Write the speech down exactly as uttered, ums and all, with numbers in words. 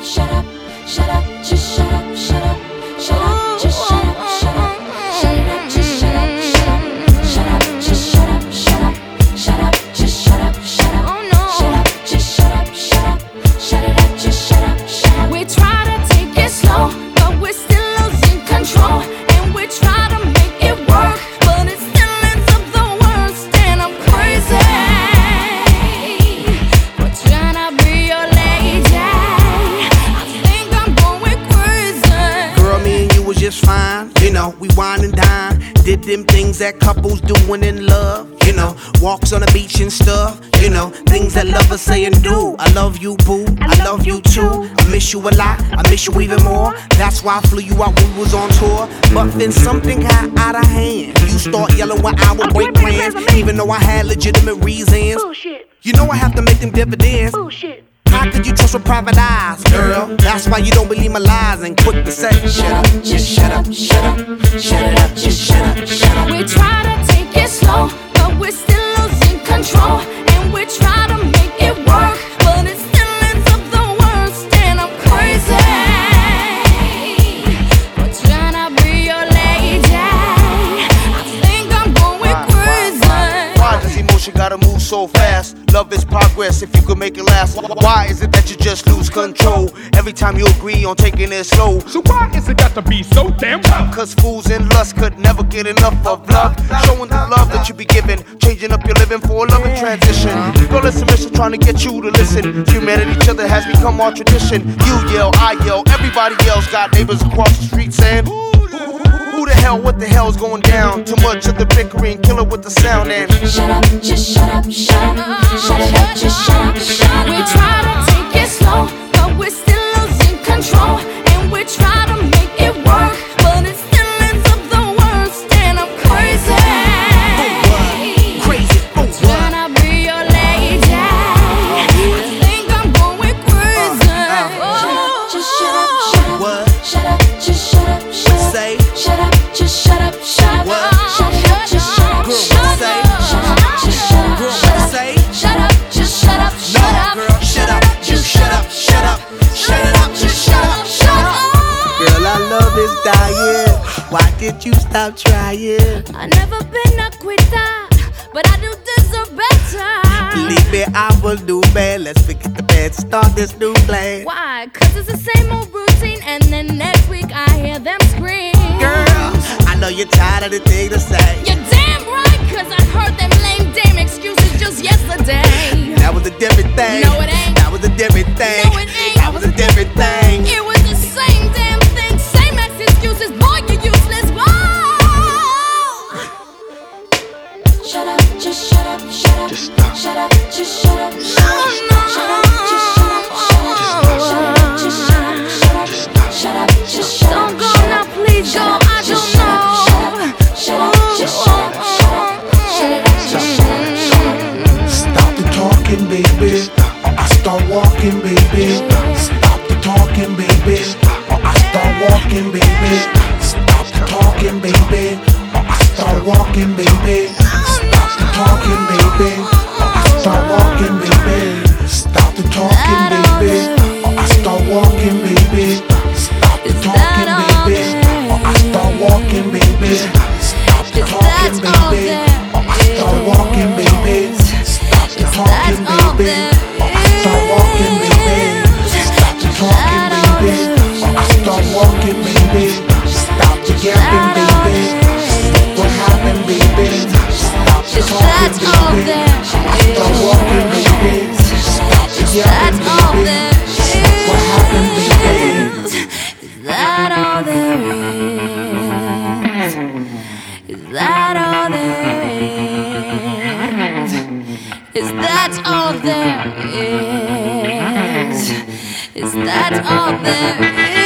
shut up, shut up, just shut up, shut up, shut up, just shut up, shut up, shut it up, just shut up, shut up, shut up, just shut up, shut up, shut up, just shut up, shut up, shut up, just shut up, shut up, shut it up, just shut up, shut up. We try to take it slow, but we're still losing control, and we try to make it work, but it still ends up the worst, and I'm crazy. We're trying to be your lady. I think I'm going crazy. Girl, me and you was just fine. You know, we wine and dine. Did them things that couples do when in love. You know, walks on the beach and stuff. You know, things that lovers say and do. I love you, boo. I love you too. I miss you a lot. I miss you even more. That's why I flew you out when we was on tour. But then something got out of hand. You start yelling when I would break plans, even though I had legitimate reasons. Bullshit, You know I have to make them dividends. bullshit. How could you trust with private eyes, girl? That's why you don't believe my lies and quick to say, shut up, just shut up, shut up, shut it up, just shut up, shut up. We try to take it slow, but we're still losing control, and we try to make it work, but it still ends up the worst, and I'm crazy. We're trying to be your lady. I think I'm going crazy. Why does emotion gotta move so fast? Love is progress if you could make it last. Why is it that you just lose control every time you agree on taking it slow? So why is it got to be so damn tough? Cause fools in lust could never get enough of love. Showing the love that you be giving, changing up your living for a loving transition. Girl, it's a mission trying to get you to listen. Humanity, each other has become our tradition. You yell, I yell, everybody yells. Got neighbors across the street saying, who the hell, what the hell's going down? Too much of the bickering, kill it with the sound and Shut up, just shut up, shut up, shut it up, just shut up, shut up. We try to take it slow, but we're still losing control, and we try to make it work, but it still ends up the worst, and I'm crazy. Crazy, oh what? Trying to be your lady. I think I'm going crazy. Just shut up, shut up, What? shut up, just shut up, shut up, Say, shut up, just shut up, shut up, What? shut it up, just shut up, girl, shut up, say, shut up, just shut up, girl, shut up, say, shut up, just shut up, shut no, up, girl, shut up, you shut up, shut up, shut it up, just shut up, shut up. Girl, our love is dying. Why did you stop trying? I never been a quitter, but I do deserve better. Believe me, I will do bad. Let's forget the bad, start this new plan. Why? Cause it's the same old routine, and then next week I hear them scream. Girl, I know you're tired of the thing to say. You're damn right, cause I heard them lame dame excuses just yesterday. That was a different thing. No, it ain't. That was a different thing. No, it ain't. That was a different thing. It was the same damn thing, same as excuses. Boy, you useless. Whoa! Shut up, just shut up, shut up, Just stop. shut up, just shut up, shut up, No, shut up, just shut up, shut up, shut up, just shut up, shut up, shut up, just shut up, Don't go shut now, up, please go. shut up, I just don't shut up, know. shut up, just shut up, shut up, shut it up, just shut up, shut up. Stop the talking, baby, or I start walking, baby. Stop the talking, baby, or I start walking, baby. Stop the talking, baby, or I start walking, baby. Stop the talking, baby, or I start walking, baby. Stop the talking, baby, or I start walking, baby. Stop the talking, baby, or I start walking, baby. Stop the talking, baby, or I start walking, baby. Stop the talking, baby, or I start walking, baby. Stop the talking, baby, or I start walking, baby. Stop the yapping, baby. What happened, baby? Stop the talking, baby, or I start walking, baby. Stop the yapping, baby. What happened, baby? Is that all there is? Is that all there is? Is that all there is? Is that all there is?